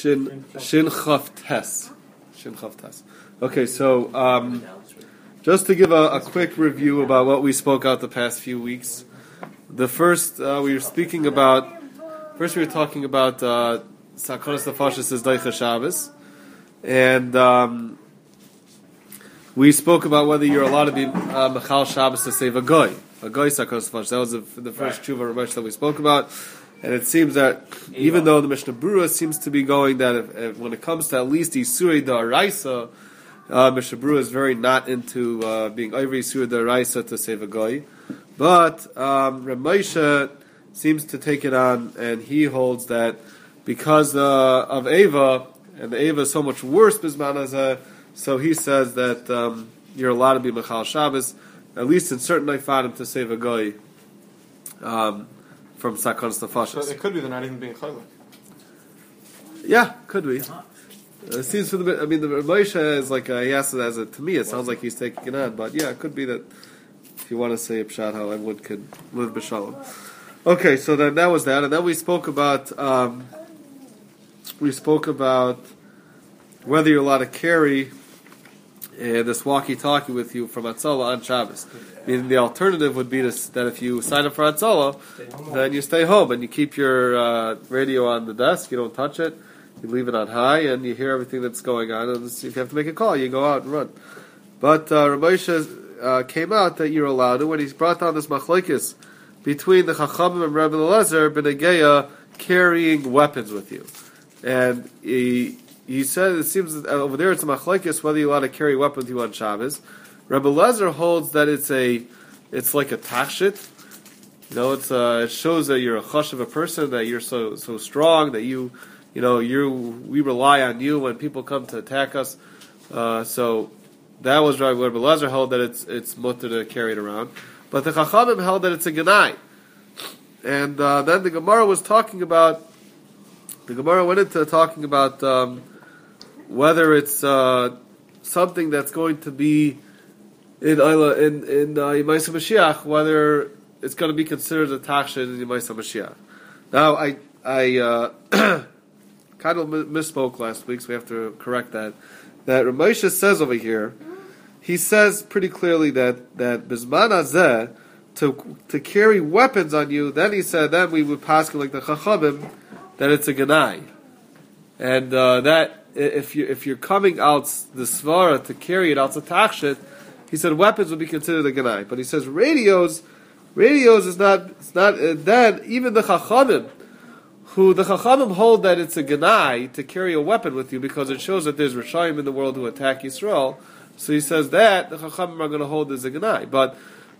Shin Chaf Tes. Shin Chaf Tes. Okay, so just to give a quick review about what we spoke out the past few weeks. The first we were talking about Sakonas Nefashis Daicha Shabbos, and we spoke about whether you're allowed to be Mechal Shabbos to save a goy Sakonas Nefashis. That was the first tshuva Ramesh that we spoke about. And it seems that even though the Mishnah Berurah seems to be going that if when it comes to at least Isurei Da'araisa, Mishnah Berurah is very not into being over Isurei Da'araisa to save a goy. But Ramesha seems to take it on, and he holds that because of Eva, and the Eva is so much worse Bisman Hazeh, so he says that you're allowed to be Mechal Shabbos, at least in certain Neifanim, to save a goy. From Sakonas Nefashis. So it could be they're not even being chaylik. Yeah, could be. It seems the Moshe is like he asked it as to me. It sounds like he's taking it on, but yeah, it could be that if you want to say Pshat, how everyone could live b'shalom. Okay, so then that was that, and then we spoke about whether you're allowed to carry this walkie-talkie with you from Hatzalah on Shabbos. Meaning the alternative would be that if you sign up for Hatzalah, then you stay home and you keep your radio on the desk, you don't touch it, you leave it on high, and you hear everything that's going on, and if you have to make a call, you go out and run. But Ramesha came out that you're allowed to, when he's brought down this machlekes between the Chachamim and Rebbe Eliezer, B'negeya, carrying weapons with you. And he said it seems that over there it's a machlekes whether you're allowed to carry a weapon with you on Shabbos. Rebbe Eliezer holds that it's like a tachshit. You know, it shows that you're a chush of a person, that you're so strong, that we rely on you when people come to attack us. So that was what Rebbe Eliezer held, that it's mutter to carry it around. But the Chachamim held that it's a genai. And then the Gemara was talking about. The Gemara went into talking about whether it's something that's going to be in Yemaisa Mashiach, whether it's going to be considered a tachshit in Yemaisa Mashiach. Now, I kind of misspoke last week, so we have to correct that. That Ramesha says over here, he says pretty clearly that Bisman Hazeh, to carry weapons on you, then he said, then we would pass like the Chachamim, that it's a genai. And that if you're coming out the svara to carry it out to tachshit, he said weapons would be considered a genai. But he says radios is not. It's not. Then even the chachamim hold that it's a genai to carry a weapon with you because it shows that there's Rishayim in the world who attack Yisrael. So he says that the chachamim are going to hold as a genai. But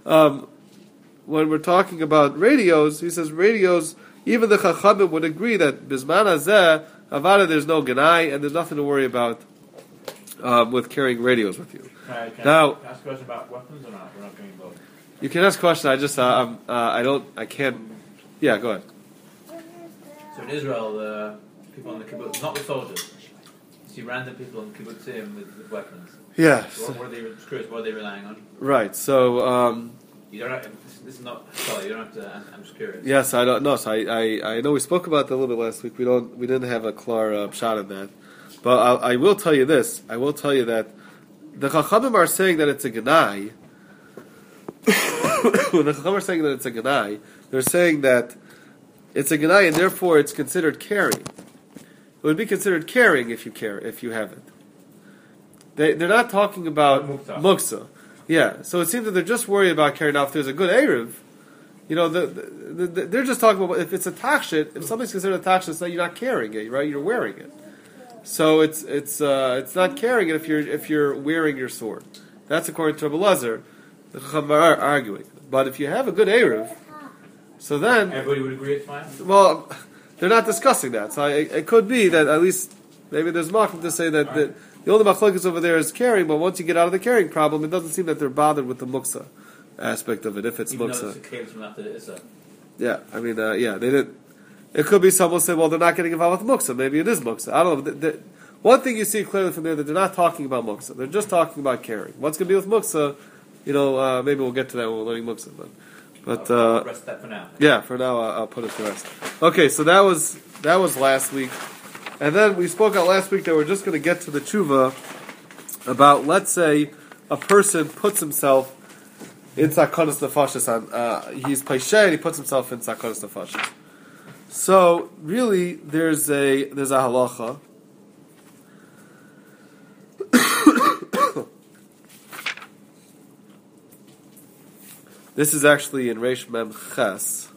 when we're talking about radios, he says radios. Even the chachamim would agree that bisman hazeh avada there's no genai and there's nothing to worry about with carrying radios with you. Can Now, I ask a question about weapons or not? We're not going both. You can ask a question. I just I can't. Yeah, go ahead. So in Israel, the people on the kibbutz, not the soldiers, you see random people on kibbutzim with weapons. Yeah. So what are they relying on? Right. So. You don't have, this is not. Sorry, you don't have to. I'm just curious. Yes, I don't know. So I know we spoke about that a little bit last week. We didn't have a clear shot of that, but I will tell you this. I will tell you that the Chachamim are saying that it's a genai. When the Chachamim are saying that it's a genai, they're saying that it's a genai and therefore it's considered carrying. It would be considered carrying if you have it. They're not talking about muksa. Yeah, so it seems that they're just worried about carrying out. If there's a good Erev, they're just talking about if it's a tachshit, if something's considered a tachshit, so you're not carrying it, right? You're wearing it. So it's not carrying it if you're wearing your sword. That's according to Rebbe Eliezer. The Chacham are arguing. But if you have a good Erev, so then everybody would agree it's fine. Well, they're not discussing that. So it could be that at least maybe there's makom to say that. The only machlokes over there is carrying, but once you get out of the carrying problem, it doesn't seem that they're bothered with the muksa aspect of it. If it's even muksa, though it's a case from after the Issa. Yeah, I mean, they didn't. It could be someone say, well, they're not getting involved with muksa. Maybe it is muksa. I don't know. One thing you see clearly from there that they're not talking about muksa. They're just talking about carrying. What's going to be with muksa? Maybe we'll get to that when we're learning muksa. But rest that for now. Yeah, for now I'll put it to rest. Okay, so that was last week. And then we spoke out last week that we're just going to get to the tshuva about, let's say, a person puts himself in sakonas nefashos. He's paishay and he puts himself in sakonas nefashos. So really, there's a halacha. This is actually in Reish Mem Ches.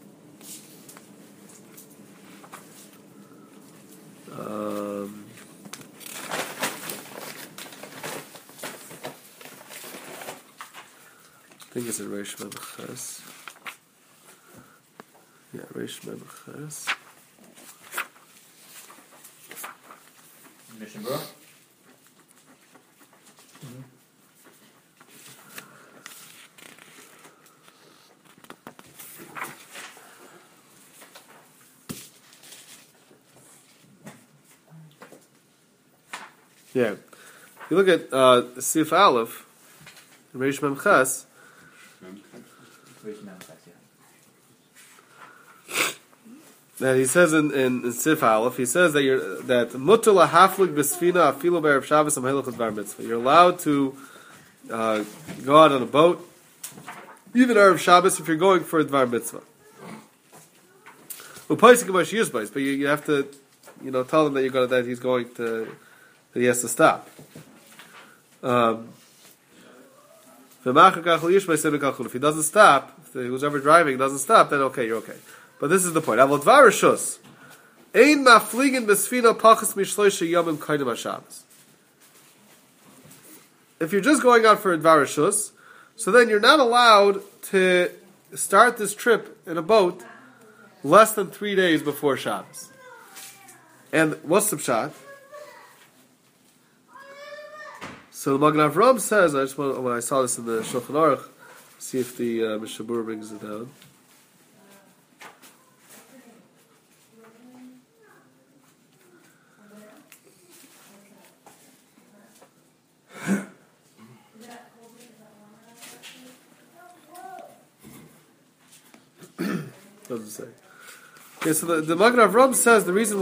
I think it's in Reish Mem Ches. Yeah, Reish Mem Ches. Mishnah Berurah. Yeah. If you look at Sif Aleph, Reish Mem Ches, that he says in Sif Aleph, he says that mutar lahaflig b'sfina afilu b'erev Shabbos amhelachas bar mitzvah. You're allowed to go out on a boat, even erev Shabbos, if you're going for a dvar mitzvah. But you have to, tell him that he's going to. That he has to stop. If he doesn't stop, if who's ever driving doesn't stop, then okay, you're okay. But this is the point. If you're just going out for a dvar rishus, so then you're not allowed to start this trip in a boat less than 3 days before Shabbos. And what's the pshat? So the Magen Avraham says, when I saw this in the Shulchan Aruch, see if the Mishnah Berurah brings it down. Doesn't say. Okay, so the Magen Avraham says the reason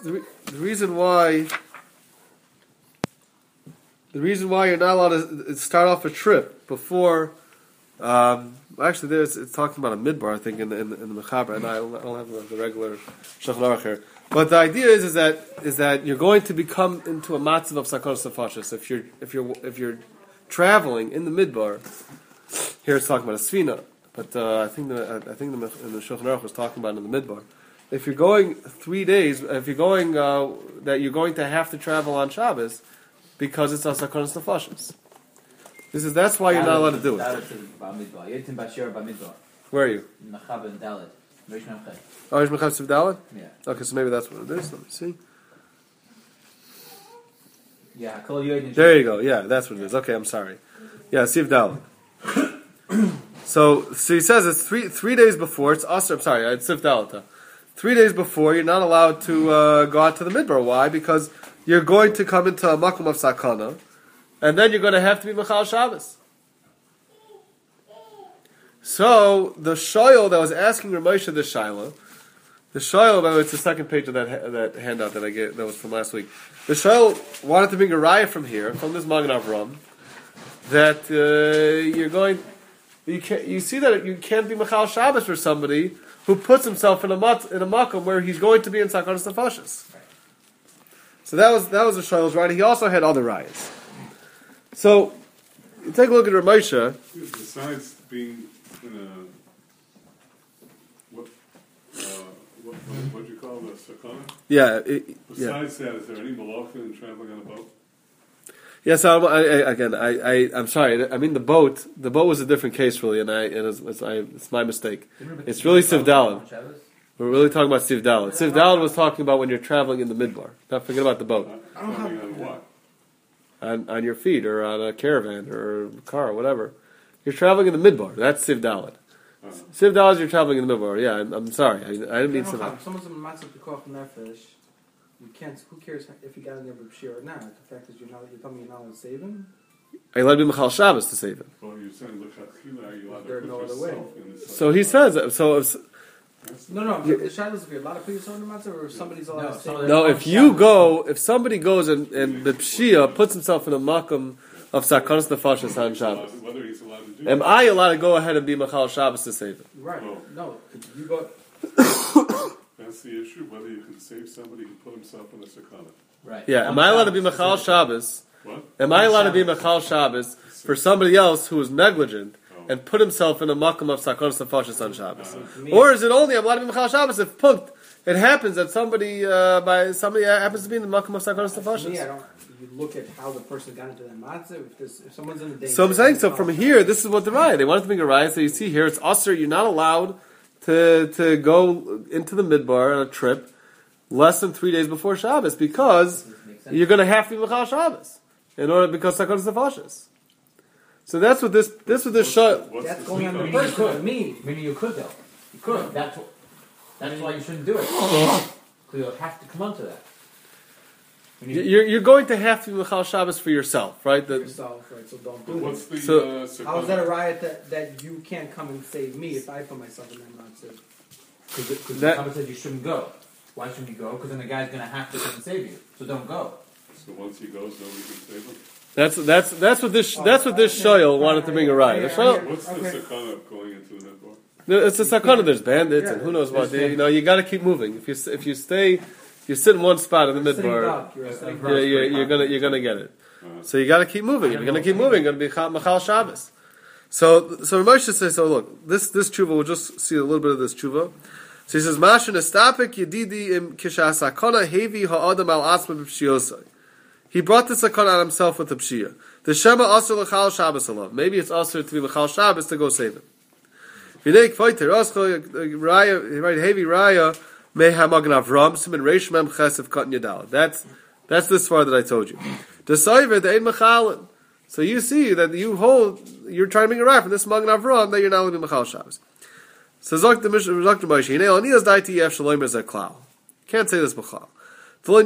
why you're not allowed to start off a trip before, actually, it's talking about a midbar, I think, in the Mechaber, and I don't have the regular Shulchan Aruch here. But the idea is that you're going to become into a matzav of sakonas nefashos if you're traveling in the midbar. Here it's talking about a sfina, but I think in the Shulchan Aruch was talking about in the midbar. If you're going 3 days, if you're going that you're going to have to travel on Shabbos. Because it's a sakonas nefashos. That's why you're not allowed to do it. Where are you? Oh, Reish Mem Ches Sif Daled? Yeah. Okay, so maybe that's what it is. Let me see. Yeah, there you go. Yeah, that's what it is. Okay, I'm sorry. Yeah, Sif Daled. So he says it's three days before. It's Asr. I'm sorry, it's Sif Daled. 3 days before, you're not allowed to go out to the midbar. Why? Because you're going to come into a makom of sakana, and then you're going to have to be Mechal Shabbos. So the shoyl that was asking Ramosha the Shaila, by the way, it's the second page of that handout that I gave, that was from last week. The shoyl wanted to bring a raya from here, from this Magen Avraham, that you see that you can't be Mechal Shabbos for somebody who puts himself in a makom where he's going to be in sakonas nefashos. So that was the Shail's right. He also had other rayas. So you take a look at Ramosha. Besides being in a what do you call the sakana? Yeah. Besides that, is there any malacha in traveling on a boat? Yes, I'm sorry. I mean the boat. The boat was a different case, really, and it's my mistake. It's really Sif Daled. We're really talking about Sif Daled. Sif Daled was talking about when you're traveling in the midbar. Don't forget about the boat. Traveling on what? On your feet, or on a caravan, or a car, or whatever. You're traveling in the midbar. That's Sif Daled. Sif Daled, you're traveling in the midbar. Yeah, I'm sorry. I didn't mean Sif Daled. Someone's in matzah pikoch nefesh. You can't. Who cares if you got in there with B'shir or not? The fact is, you're telling me you're not allowed to save him. I let him be Mechal Shabbos to save him. Well, you're saying l'chachila, are you allowed to There's put no other yourself way. in this? So he says. No. The shadow is if you're allowed to put yourself in the matzah, or somebody's allowed to stay. No, if somebody goes and the pshia puts himself in a makam of sakanas nefashos on Shabbos, Whether he's allowed to do am I allowed to go ahead and be machal Shabbos to save it? Right. Oh. No, you go. That's the issue, whether you can save somebody who put himself in a sakana. Right. Yeah, am I allowed to be machal Shabbos? What? Am I allowed to be machal Shabbos for somebody else who is negligent and put himself in a makam of sakanas nefashos on Shabbos? Or is it only I'm allowed to be machal Shabbos if punkt? It happens that somebody happens to be in the makam of sakanas nefashos. I don't. You look at how the person got into that matzah. If someone's in the danger. So I'm saying, so from here, this is what the raya. They wanted to make a raya. So you see here, it's usher. You're not allowed to go into the midbar on a trip less than 3 days before Shabbos because you're going to have to be machal Shabbos because sakanas nefashos. So that's what this show. That's going on the person. Meaning you could though. You could. That's why you shouldn't do it. Because you'll have to come onto that. You're going to have to be machal Shabbos for yourself, right? Yourself, right? So don't do What's it. the How is that a riot that you can't come and save me if I put myself in that matzah? Because the Talmud said you shouldn't go. Why shouldn't you go? Because then the guy's going to have to come and save you. So don't go. So once he goes, nobody can save him? That's what this shoyel wanted to bring a riot. What's the sakana of going into the midbar? It's a sakana. There's bandits and who knows what. You got to keep moving. If you sit in one spot in the midbar, you're gonna get it. So you got to keep moving. If you're gonna keep moving, you're gonna be machal Shabbos. So Moshe says, so look, this tshuva, we'll just see a little bit of this tshuva. So he says, Mashin estapik yedidi im kishasakana hevi ha'adam al asma b'pshiyosai. He brought the sakana on himself with the pshia. The shema asur l'chal Shabbos alav. Maybe it's asur to be l'chal Shabbos to go save him. V'nei k'vayter ascha raya, right, hevi raya meha magen avram simin reish mem chesef katan yadal. That's this far that I told you. The saiver the ein mechalin. So you see that you're trying to make a right from this magen avram that you're not allowed to be mechal Shabbos. So Zok the Moshe, Anias daiti yef shaloim is a klal. Can't say this b'chal. We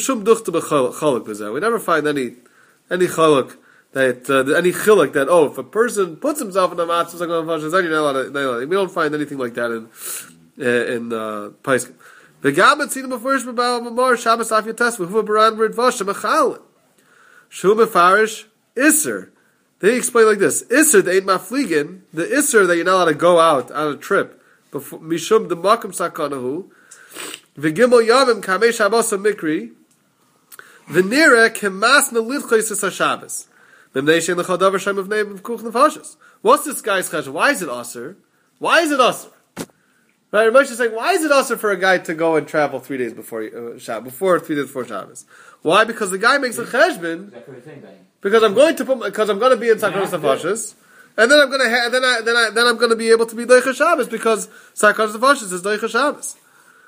never find any chaluk any chiluk that if a person puts himself in a matzah then you're not allowed. We don't find anything like that in Paiskim. The Gabbard seen him before Mamar Shabbos Af Yates with Baran Rid Vasha Mechal. Shum Mefarish Isser. They explain like this: Isser the ain't mafligin. The Isser that you're not allowed to go out on a trip before Mishum the Makam Sakanahu. V'gimel Yavim Kamei Shabbos Mikri. V'nira Kemasna Lidchos HaShabbos. Memnei Shein L'chal Davar Shem of Neim of Kuch Nefashos. What's this guy's chesed? Why is it Aser? Why is it Aser? Right, Moshe is saying, why is it Aser for a guy to go and travel 3 days before Shabbos, 3 days before Shabbos? Why? Because the guy makes a cheshbon. Because I'm going to be in Sakanas Nefashos, and then I'm going to then I'm going to be able to be Doicha Shabbos because Sakanas Nefashos is Doicha Shabbos.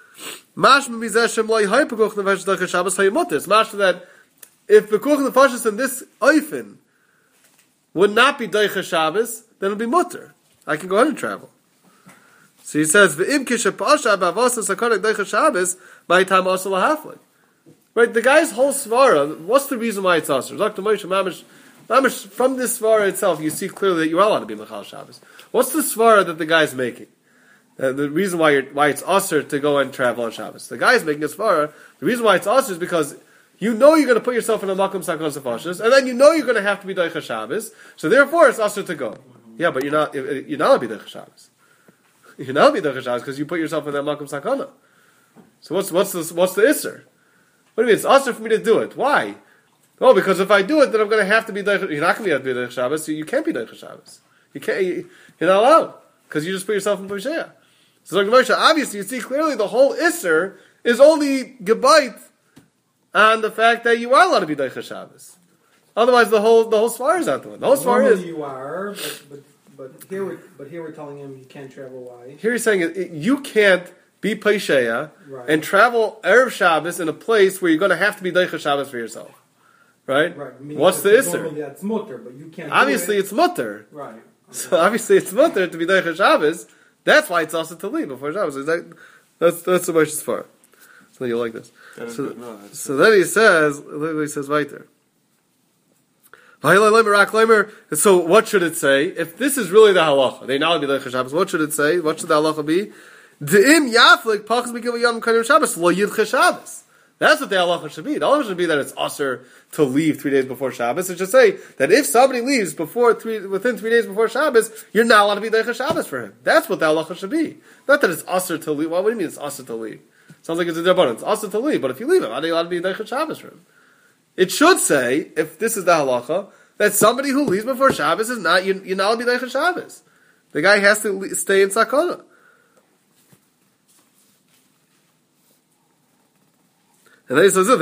Mashma mizeshem loy hypekuch nefesh Doicha Shabbos hayamutis. It's mashma that if Bekuch Nefashos in this oifen would not be Doicha Shabbos, then it'll be mutter. I can go ahead and travel. So he says, "V'im kishapasha b'avos sakanak Doicha Shabbos my time also lahaflik." Right, the guy's whole svara. What's the reason why it's aser? Dr. Moshe Mamish, from this svara itself, you see clearly that you are allowed to be mechal Shabbos. What's the svara that the guy's making? The reason why it's aser to go and travel on Shabbos. The guy's making a svara. The reason why it's aser is because you know you're going to put yourself in a makom sakanas nefashos, and then you know you're going to have to be doicha Shabbos. So therefore, it's aser to go. Yeah, but you're not allowed to be doicha Shabbos. You're not allowed to be doicha Shabbos because you put yourself in that makom sakana. So what's the isser? What do you mean? It's aser for me to do it. Why? Oh, because if I do it, then I'm going to have to be doicha. You're not going to be able to be doicha Shabbos. So you can't be doicha Shabbos. You can't. You're not allowed because you just put yourself in Moshe. So obviously, you see clearly the whole isser is only gebayt on the fact that you are allowed to be doicha Shabbos. Otherwise, the whole svara is not the one. The whole svara is you are, but here we're telling him you can't travel. Why? Here he's saying you can't be paisheya and travel erev Shabbos in a place where you're going to have to be doicha Shabbos for yourself. Right? What's the isser? Normally that's mutter, but you can't. Obviously, it's mutter. Right. Okay. So obviously, it's mutter to be doicha Shabbos. That's why it's also to leave before Shabbos. That's the Moshe's far. So you like this. So then he says weiter. So what should it say? If this is really the halacha, they now be doicha Shabbos. What should it say? What should the halacha be? De'im yaflik pachas mikil yom kanim Shabbos lo yidche Shabbos. That's what the halacha should be. The halacha should be that it's usher to leave 3 days before Shabbos. It should say that if somebody leaves within 3 days before Shabbos, you're not allowed to be deicha Shabbos for him. That's what the halacha should be. Not that it's usher to leave. Well, what do you mean it's usher to leave? Sounds like it's a derabbanan. It's usher to leave, but if you leave him, how are you allowed to be deicha Shabbos for him? It should say, if this is the halacha, that somebody who leaves before Shabbos is not, you're not allowed to be deicha Shabbos. The guy has to stay in sakana. And then he says,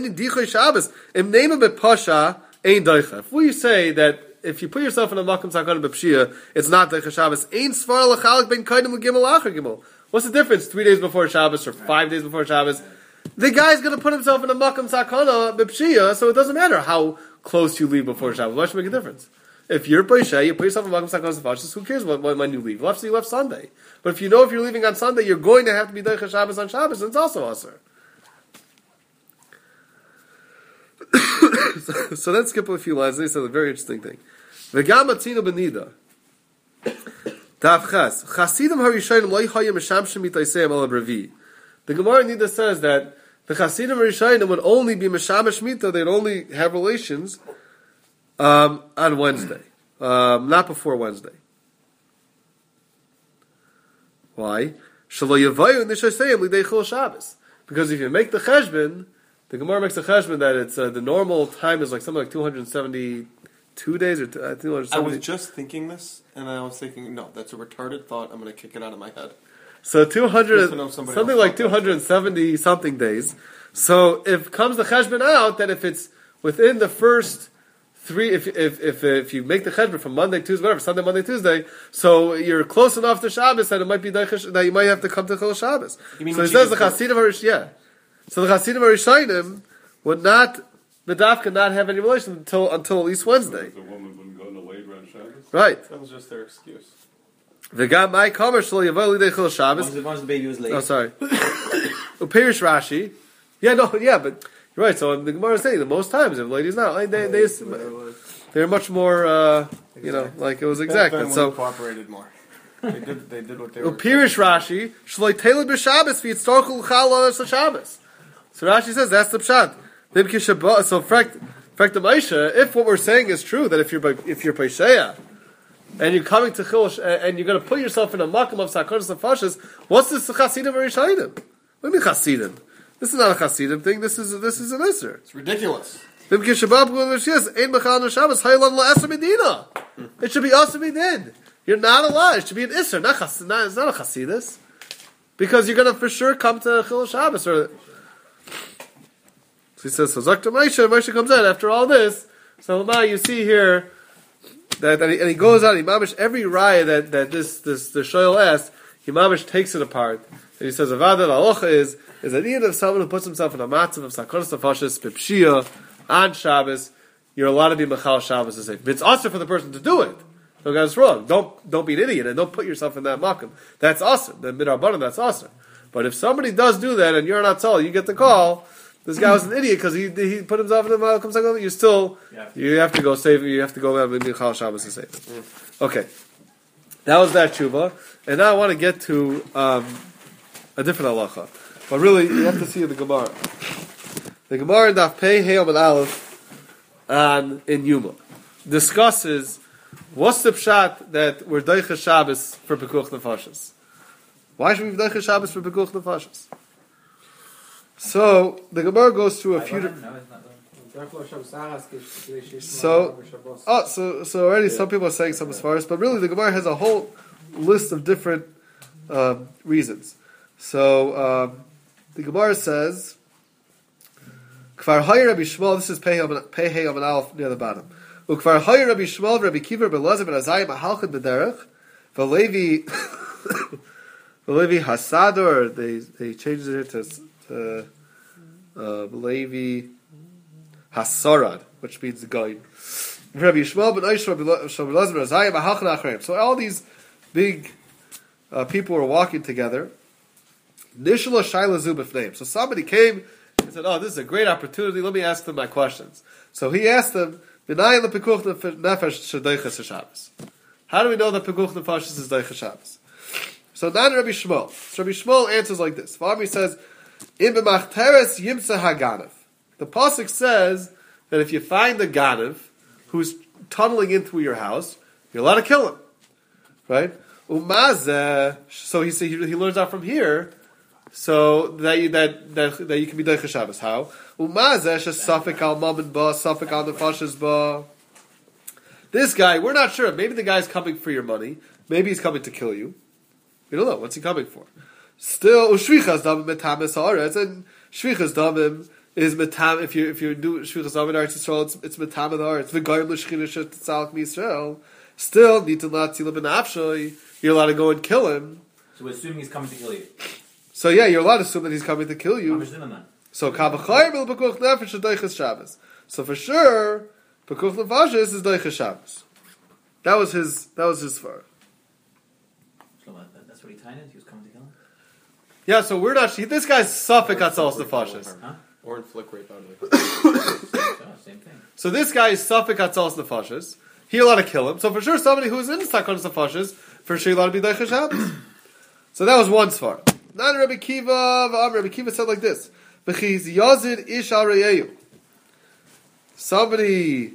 if we say that if you put yourself in a makom sakana b'pshia, it's not deicha Shabbos. Ein svar l'chalik ben kaidim l'gimel acher gimel. What's the difference? 3 days before Shabbos or 5 days before Shabbos? The guy's going to put himself in a makom sakana b'pshia, so it doesn't matter how close you leave before Shabbos. Why should it make a difference? If you're paisha, you put yourself in makom sakana b'pshia. Who cares when you leave? You left Sunday. But if you know if you're leaving on Sunday, you're going to have to be deicha Shabbos on Shabbos, and it's also aser. So let's skip a few lines. They said a very interesting thing. V'gam atzinu b'nida. Tavchas. Chasidim harishayim lo yichayim meshamshim mitayseim ala brevi. The Gemara Nida says that the Chasidim harishayim would only be meshamash mita. They'd only have relations on Wednesday, not before Wednesday. Why? Shelo yavayu nishayseim lidei Shabbos. Because if you make the cheshbon, the Gemara makes a cheshbon that it's the normal time is like something like 272 days or I think 270. I was just thinking this, and I was thinking, no, that's a retarded thought. I'm going to kick it out of my head. So 200, something like 270 something days. So if comes the cheshbon out, that if it's within the first 3, if you make the cheshbon from Monday, Tuesday, whatever, Sunday, Monday, Tuesday, so you're close enough to Shabbos that it might be that you might have to come to Chol Shabbos. So he says the Chasidim So the Chasidim Harishayim would not, the daf not have any relation until at least Wednesday. The woman wouldn't go into labor on Shabbos? Right. That was just their excuse. The guy my kamer shlo yavol lidei chol Shabbos. Once the baby was late. Oh, sorry. Upirish Rashi. Yeah, but you're right. So the Gemara is saying that most times if ladies not, they're much more, like it was exact. And so cooperated more. They did what they were. Upirish Rashi shlo yiteled b'Shabbos v'yitztorchu l'chal Shabbos. So Rashi says that's the pshat. So the Maisha, if what we're saying is true, that if you're paisheya and you're coming to Chil and you're going to put yourself in a makom of sakonis and fashis, what's this Chasidim or Rishayim? What do you mean Chasidim? This is not a Chasidim thing. This is an Isser. It's ridiculous. It should be Asamidin. You're not allowed. It should be an Isser. It's not a Chasidus. Because you're going to for sure come to Chil Shabbos or. So he says, so Zakta Moshe comes in after all this. So now you see here that, and he goes on, he mamish every raya that the shoyl asked, he mamish takes it apart. And he says, Avada l'alocha is that even if someone who puts himself in a matzav of sakonis nefashis, b'pshia, on Shabbos, you're allowed to be mechal Shabbos to say. It's awesome for the person to do it. Don't get us wrong. Don't be an idiot and don't put yourself in that makom. That's awesome. The midrabanan, that's awesome. But if somebody does do that and you're not told, you get the call. This guy was an idiot because he put himself in the Malcolm Sakal. You have to go save. You have to go have Michal Shabbos to save it. Okay, that was that tshuva, and now I want to get to a different halacha. But really, you have to see the Gemara. The Gemara in Daf Pei Hey Amud Aleph in Yuma discusses what's the pshat that we're deicha Shabbos for Pekuach Nefashos. Why should we be deicha Shabbos for Pekuach Nefashos? So the Gemara goes through a few. So already some people are saying some as far as, but really the Gemara has a whole list of different reasons. So the Gemara says, "Kvar Hayir Rabbi Shmuel." This is Pei Hey Amud Aleph near the bottom. Ukvar Hayir Rabbi Shmuel, Rabbi Kiva, Belazar, Ben Azayim, Ahalchid B'derech, V'Levi Hasador. They changed it here to Levi Hasarad, which means the guide. Rabbi Yishmael ben Aish, Rabbi Elazar ben Azayim, Ahachna Achrayim. So all these big people were walking together. Nishla Shaila Zubif name. So somebody came and said, "Oh, this is a great opportunity. Let me ask them my questions." So he asked them, "V'nayim lepekuch nefesh shadeiches Shabbos." How do we know that pekuch nefesh is deiches Shabbos? So not Rabbi Shmuel. So Rabbi Shmuel answers like this. He says, "Im b'machteres yimtza haganav." The pasuk says that if you find the ganav who's tunneling in through your house, you're allowed to kill him, right? Umazeh. So he learns out from here, so that you can be doicha Shabbos. How? Umazeh shesafik al mammon ba, safik al nefashos ba. This guy, we're not sure. Maybe the guy's coming for your money. Maybe he's coming to kill you. We don't know. What's he coming for? Still, ushvichas damim metamis haaretz, and shvichas damim is metam. If you do shvichas damim in Eretz Yisrael, it's metam in haaretz. V'goyim l'shchina shetzalach miYisrael. Still, nitin la'tzila b'nafshay. You're allowed to go and kill him. So we're assuming he's coming to kill you. So yeah, you're allowed to assume that he's coming to kill you. So kabachayim il b'kuch nefesh doichas Shabbos. So for sure, b'kuch nefashis is doichas Shabbos. That was his svara. That's what he tied in? He was coming to kill him? Yeah, so we're not. This guy's suffik atzalos nefashis. Huh? Or inflict rape out of it. Same thing. So this guy is suffik atzalos nefashis. He allowed to kill him. So for sure, somebody who's in sakonas nefashis, for sure, allowed to be doichas Shabbos. So that was one svara. Not Rabbi Kiva. Rabbi Kiva said like this: "V'chiz yazid ish al reyeyu." Somebody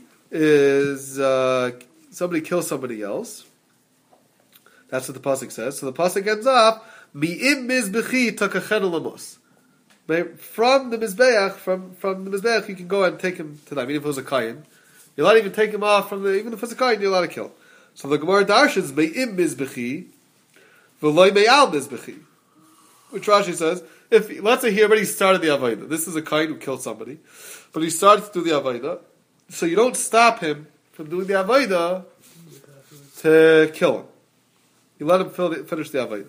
kills somebody else. That's what the pasuk says. So the pasuk ends up mi'im mizbechi takachenu lamos. From the mizbeach, from the mizbeach, you can go and take him to them. Even if it was a kain, you're allowed to even take him off from the. Even if it's a kain, you're allowed to kill. So the Gemara darshans mi'im mizbechi, v'loy me'al mizbechi. Which Rashi says, if let's say he already started the avodah. This is a kain who killed somebody, but he started to do the avodah. So you don't stop him from doing the avodah to kill him. You let him finish the avodah.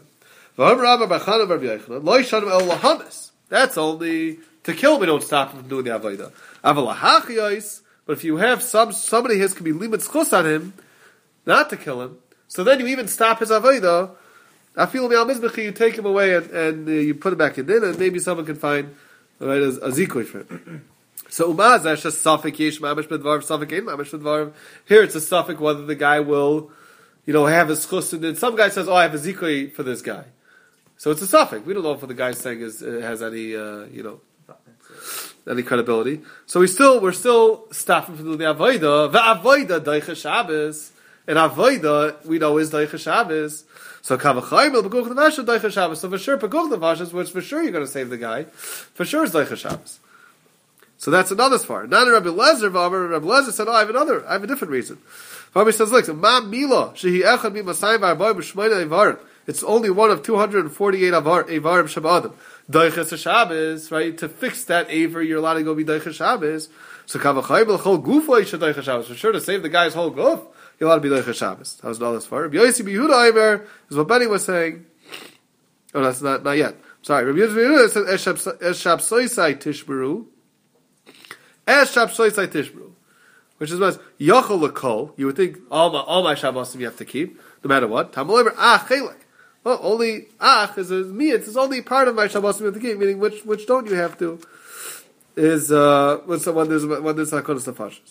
That's only to kill him. We don't stop him from doing the avodah. But if you have somebody who can be limit schus on him, not to kill him, so then you even stop his avodah. You take him away and you put him back in din, and maybe someone can find a zikui for him. So umaz that's just suffik yesh mamish bedvar, suffik ein mamish bedvar. Here it's a suffik whether the guy will, have his chus, and then some guy says, I have a zikui for this guy. So it's a suffik. We don't know if what the guy's saying has any any credibility. So we're still stopping from doing the avodah. Va'avodah doicha Shabbos, and avodah we know is doicha Shabbos. So kavachayim el b'kuch nefashos doicha Shabbos. So for sure b'kuch nefashos, which for sure you're going to save the guy, for sure is doicha Shabbos. So that's another svara. Not Rabbi Lezer. Rabbi Lezer said, I have a different reason. Rabbi says, look, ma mila shehi echad mi masayim v'arbaim b'shmeina evarim. It's only one of 248 evarim shabbatim. Doiches Shabbos, right? To fix that aver, you're allowed to go be doiches Shabbos. So kavachayim el chol gufo isha doiches Shabbos. For sure, to save the guy's whole goof, you're allowed to be doiches Shabbos. That was another svara. Rabbi Yosi b'Yehuda Aimer is what Benny was saying. Oh, that's not yet. Sorry. Rabbi Yosi b'Yehuda said es shabsoisai tishmeru. As Shabsoisai Tishbru, which is what Yachol L'Kol. You would think all my Shabbosim you have to keep, no matter what. Tamol Ach Chelek. Well, only Ach is it's only part of my Shabbosim you have to keep. Meaning, which don't you have to? Is when there's Hakonos Nefashos.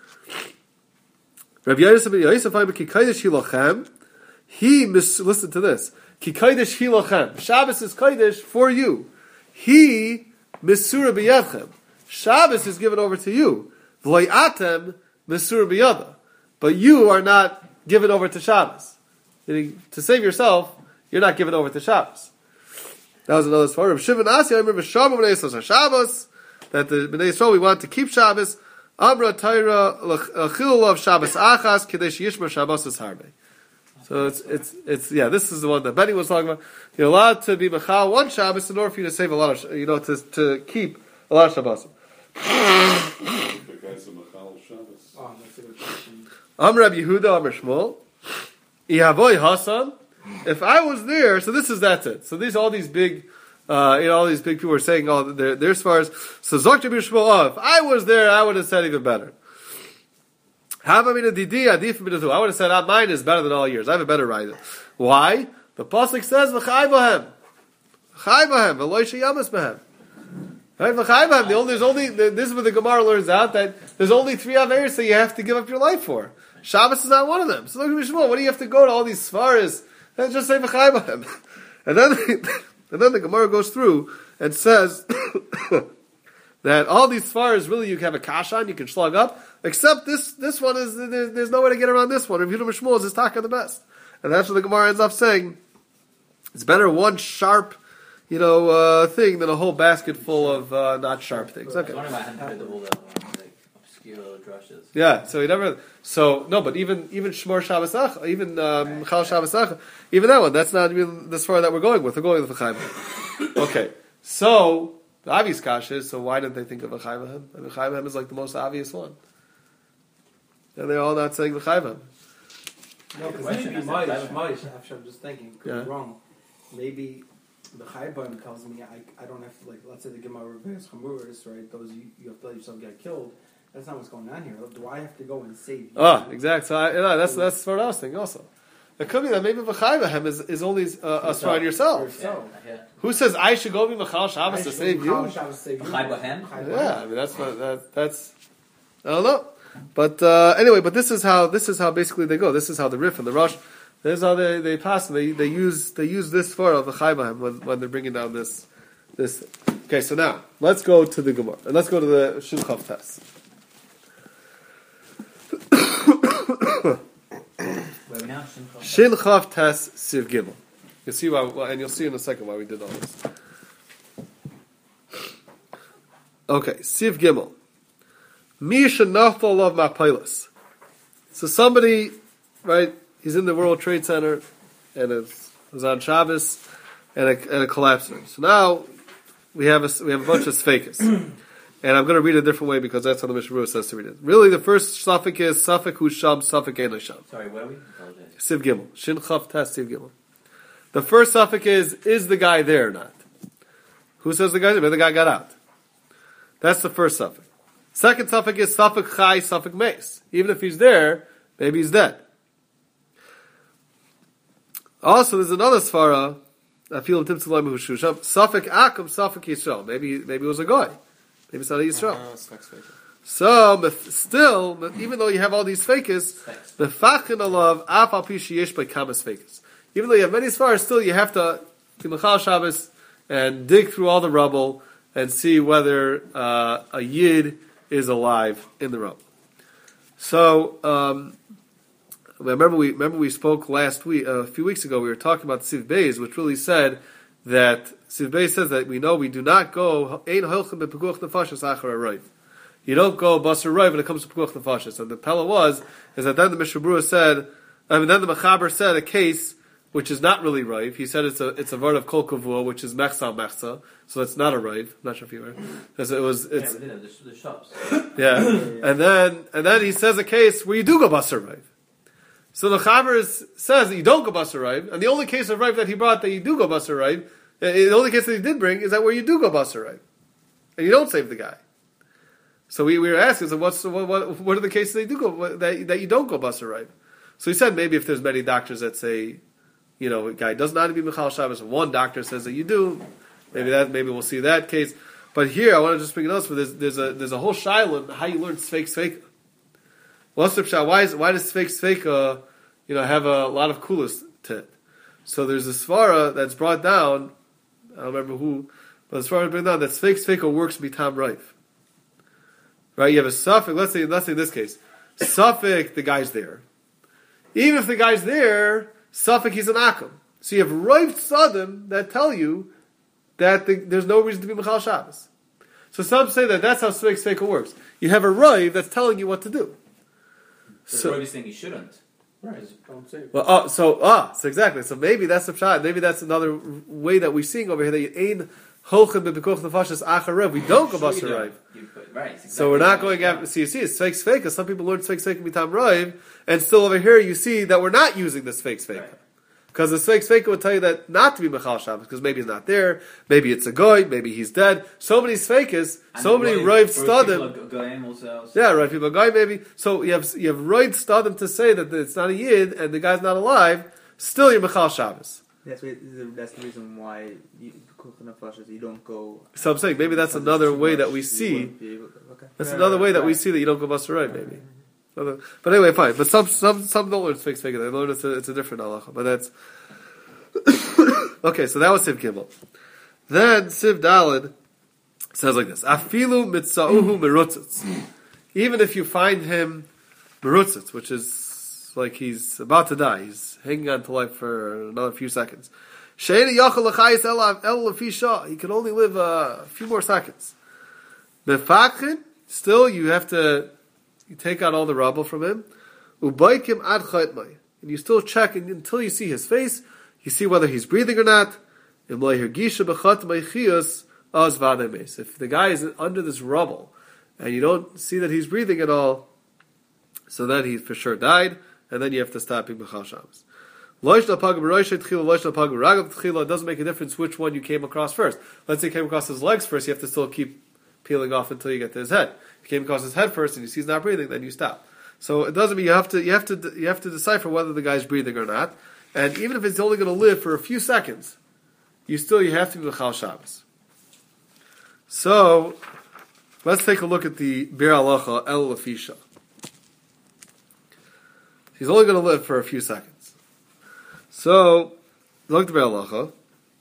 Rabbi Yosef Ki Kodesh Hilochem. Listen to this. Ki Kodesh Hilochem. Shabbos is Kodesh for you. He Misura B'Yadchem. Shabbos is given over to you. V'loyatem mesur biyada. But you are not given over to Shabbos. Meaning, to save yourself, you're not given over to Shabbos. That was another story. Shimon Asi, I remember Shabbos that the Bnei Yisrael, we want to keep Shabbos. Amra Taira L'chil of Shabbos Achas Kadesh Yishmer Shabbos is Harbe. So it's this is the one that Benny was talking about. You're allowed to be Mechal one Shabbos in order for you to save a lot of, to keep a lot of Shabbos. The guy's a Machal Shabbos. Oh, that's a good question. Rabbi Yehuda, Amr Shmuel. Ihavoy Hasan. If I was there, so that's it. So all these big, all these big people are saying all their as far as so Zok Rabbi Shmuel. If I was there, I would have said even better. I would have said mine is better than all yours. I have a better rider. Why? The pasuk says v'chai b'hem, v'loy sheyamas b'hem. Right? This is where the Gemara learns out that there's only 3 averos that you have to give up your life for. Shabbos is not one of them. So look at Shmuel. What do you have to go to all these svaras? Just say v'chai b'hem. And then the Gemara goes through and says that all these svaras really you can have a kasha on, you can slug up, except this one is there's no way to get around this one. Rav Yehuda Mishmuel is his taka the best, and that's what the Gemara ends up saying. It's better one sharp, thing than a whole basket full of not sharp things. Okay. I was wondering why I hadn't heard of all the obscure drushes. Yeah, so he never. So no, but even Shmor Shabbos Acha, even Chal Shabbos Acha, even that one. That's not even the svara that we're going with. We're going with the Chayim. Okay, so the obvious kasha is, so why didn't they think of a Chayim? And the Chayim is like the most obvious one, and they're all not saying the Chayim. No, because maybe Moish, I'm just thinking, could Yeah. be wrong. Maybe the Chayim tells me I don't have to, like, let's say the Gemara Reves Chamuris, right? Those you have to let yourself get killed. That's not what's going on here. Do I have to go and save you? Exactly. So that's what I was thinking also. It could be that maybe V'chayvahem is only a svara on yourself. Yeah. Who says I should go be Machal Shabbos to save you? Chayvahem? Yeah, I mean that's I don't know. But anyway, but this is how basically they go. This is how the Rif and the Rosh. This is how they pass. They use this for of the Chayvahem when they're bringing down this. Okay, so now let's go to the Gemara and let's go to the Shin Chav Tes. Shin Chav Tes Siv Gimel. You'll see why, and you'll see in a second why we did all this. Okay, Siv Gimel. Misha Nafal of Mapilas. So somebody, right? He's in the World Trade Center, and it was on Shabbos, and it collapsed. So now we have a bunch of sfekas, and I'm going to read it a different way because that's how the Mishnah Berurah says to read it. Really, the first suffix is suffix hu sham, suffix ein sham. Sorry, where are we? Siv Gimel, Shin Chav Tes Siv Gimel. The first suffix is the guy there or not? Who says the guy there? Maybe the guy got out. That's the first suffix. Second suffix is suffix chai, suffix meis. Even if he's there, maybe he's dead. Also, there's another svara. I feel timtzalai mehushusha. Suffix akum, suffix Yisrael. Maybe it was a guy. Maybe it's not a Yisrael. So, still, even though you have all these fakes, the fachin alav af al pi sheyesh by kamas fakes. Even though you have many svaras, still you have to be Machal Shabbos and dig through all the rubble and see whether a yid is alive in the rubble. So, remember we spoke last week, a few weeks ago. We were talking about Siv Beis, which really said that Siv Beis says that we know we do not go ein holchem bepekuach nefashos achar arayv. You don't go basar rayv when it comes to pekuach nefashos. And the pella is that then the Mishnah Berurah said, then the Mechaber said a case which is not really rayv. He said it's a word of kol kavua, which is mechsa mechsa, so it's not a rayv. I'm not sure if you were. Because the shops. Yeah, and then he says a case where you do go basar rayv. So the Chaber says that you don't go basar rayv, and the only case of rayv that he brought that you do go basar rayv, the only case that he did bring is that where you do go basar rayv, and you don't save the guy. So we were asking, so what are the cases that you do go that you don't go basar rayv? So he said maybe if there's many doctors that say, a guy doesn't have to be Michal Shabbos, and one doctor says that you do, maybe we'll see that case. But here I want to just bring it up. There's a whole shaila on how you learn Sfeik. What's the pshat? Why does Sfeik have a lot of kulas to it? So there's a svara that's brought down. I don't remember who, but the svara brought down that Sfeik works bitam raif. Right? You have a suffix. Let's say in this case, suffix the guy's there. Even if the guy's there, suffix he's an akum. So you have raif tzadim that tell you that there's no reason to be Michal Shabbos. So some say that's how Sfeik works. You have a raif that's telling you what to do. So the saying you shouldn't. Right. Don't say. Well, so exactly. So maybe that's the pshat. Maybe that's another way that we're seeing over here that you ain't holchem b'pekuach nefashos achar rayv. We don't go basar rayv. Right. Exactly. So we're not going after. So you see, it's fake sfeika. Some people learn fake sfeika bitam rayv, and still over here you see that we're not using this fake sfeika. Right. Because the fake sfeika would tell you that not to be Michal Shabbos, because maybe he's not there, maybe it's a goy, maybe he's dead. So many sfeikas, so many rayv stadim. Yeah, right. People are goy maybe. So you have rayv stadim to say that it's not a yid and the guy's not alive. Still, you're Michal Shabbos. That's the reason why you don't go. So I'm saying maybe that's another way that we see. That's another way that we see that you don't go basar rayv, maybe. But anyway, fine. But some don't learn fake. They learn it's a different halacha. But that's Okay, so that was Siv Gimel. Then Siv Daled says like this: Afilu mitzauhu merutzitz. Even if you find him merutzitz, which is like he's about to die, he's hanging on to life for another few seconds. She'ena yachal l'chayis el lefisha. He can only live a few more seconds. Befakhin, still you have to take out all the rubble from him. Ubaykim ad chaytmai, and you still check until you see his face. You see whether he's breathing or not. If the guy is under this rubble and you don't see that he's breathing at all, so then he for sure died, and then you have to stop him b'chal Shabbos. It doesn't make a difference which one you came across first. Let's say you came across his legs first, you have to still keep peeling off until you get to his head. If you came across his head first and you see he's not breathing, then you stop. So it doesn't mean you have to decipher whether the guy's breathing or not. And even if it's only going to live for a few seconds, you have to be B'chal Shabbos. So, let's take a look at the Bir Halacha El Lefisha. He's only going to live for a few seconds. So, look at the Bir Halacha.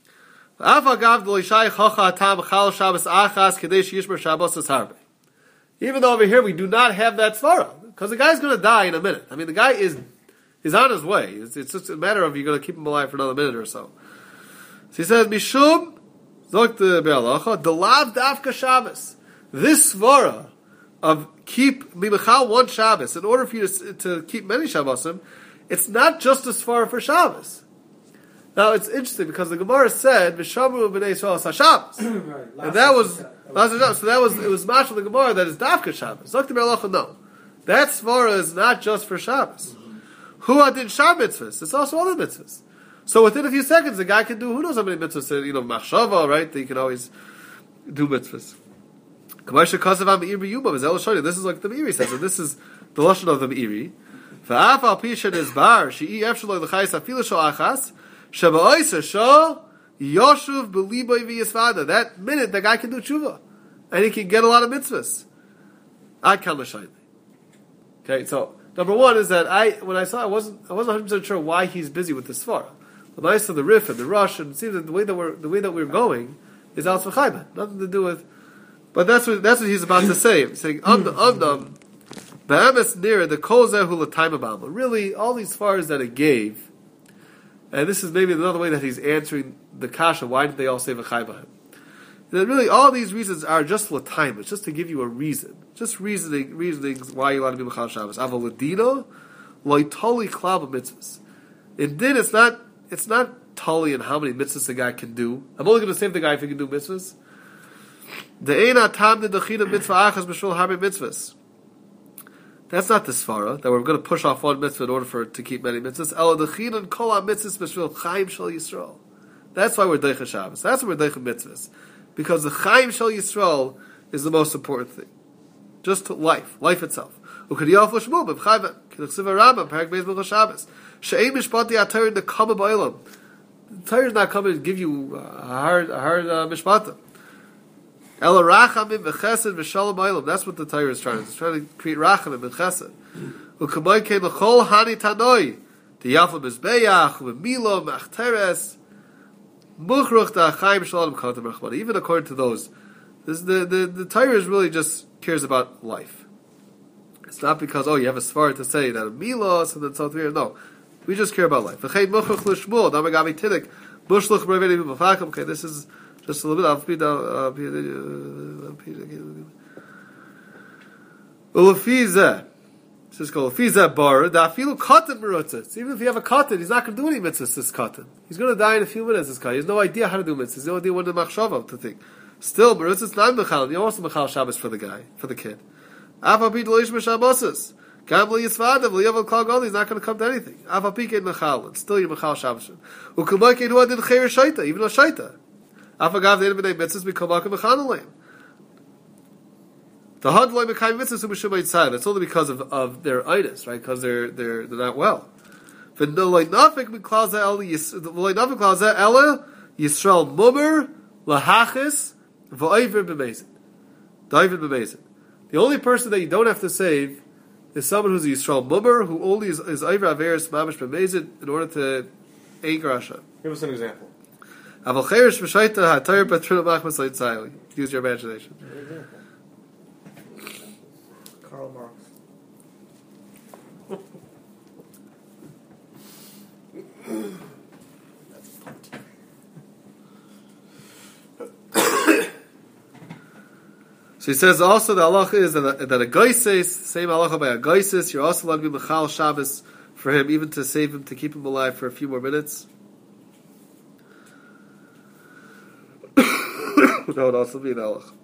Even though over here we do not have that svara, because the guy's going to die in a minute. I mean, the guy is on his way. It's just a matter of you're going to keep him alive for another minute or so. So he says, Mishum, Zok the Be'alacha, Delav Davka Shabbos. This svara of keep Mimachal one Shabbos, in order for you to keep many Shabbosim, it's not just a svara for Shabbos. Now it's interesting because the Gemara said, Vishamru b'nei Yisrael HaShabbos. And that was, it was mashal the Gemara that is Davka Shabbos. Zok the Be'alacha, no. That svara is not just for Shabbos. Who did Shab mitzvahs? It's also other mitzvahs. So within a few seconds, the guy can do who knows how many mitzvahs. Machshava, right? That you can always do mitzvahs. This is like the Meiri says, and this is the lashon of the Meiri. That minute, the guy can do tshuva, and he can get a lot of mitzvahs. Okay, so. Number one is that when I saw, I wasn't 100% sure why he's busy with the svara. The nice of the riff and the rush, and it seems that the way that we're going is al tzvachayman, nothing to do with. But that's what he's about to say. He's saying be'emes near the kol zehu l'tayim abama. Really, all these svaras that it gave, and this is maybe another way that he's answering the kasha. Why did they all say v'chayim? That really all these reasons are just l'tayim. It's just to give you a reason. Just reasonings why you want to be B'chal Shabbos. Avaladino, loitoli klab mitzvahs. In din, it's not tali in how many mitzvahs the guy can do. I'm only going to save the guy if he can do mitzvahs. De'ena tam nedachina mitzvah achas b'shul harbe mitzvahs. That's not the svara that we're going to push off one mitzvah in order to keep many mitzvahs. Ela dechina kol mitzvahs b'shul chaim shel Yisrael. That's why we're deicha Shabbos. That's why we're deicha mitzvahs, because the chaim shel Yisrael is the most important thing. Just life itself. The Torah is not coming to give you a hard mishpata. That's what the Torah is trying to do. It's trying to create rachamim and chesed. Even according to those, the Torah is really just cares about life. It's not because you have a svara to say that a milos and then so on. No, we just care about life. Okay, this is just a little bit. It's just called Fiza bar. Even if you have a katan, he's not going to do any mitzvahs. This katan, he's going to die in a few minutes. This guy, he has no idea how to do mitzvahs. He has no idea what the machshava to think. Still, but it's not mechal. You also mechal Shabbos for the guy, for the kid. Afapit lo yishma Shabbos. Gam lo yisvadav lo yavel kol gol. He's not going to come to anything. Afapit kein mechal. And still, you mechal Shabbos. U'kumay kein hu adin cheir shaita, even a shaita. Afagav the b'nei mitzvahs b'kolmak mechanalim. The had loy mekayim mitzvahs u'mishum yitzad. That's only because of their itis, right? Because they're not well. V'no loy nafik miklal zeh ela Yisrael mumer lahachis. The only person that you don't have to save is someone who's a Yisrael Mummer, who only is Iver Averis Mamish B'mezid in order to anger Hashem. Give us an example. Aval cherish b'shaita ha'tayr b'tril machmas leitzayli. Use your imagination. Karl Marx. So he says also the halacha is that a goises, same halacha by a goises, you're also allowed to be mechal Shabbos for him, even to save him, to keep him alive for a few more minutes. That would also be an halacha.